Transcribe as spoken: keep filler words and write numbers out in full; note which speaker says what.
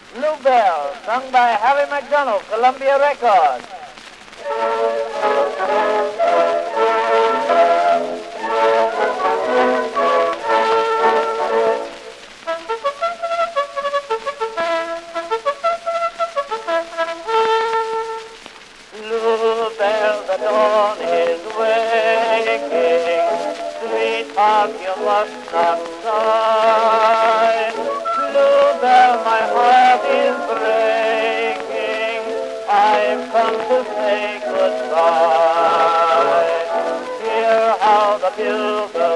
Speaker 1: Bluebell, sung by Harry McDonald, Columbia Records. Bluebell, the dawn is waking, sweetheart, you must not sigh. Bluebell, my heart is breaking, I've come to say goodbye. Hear how the bugle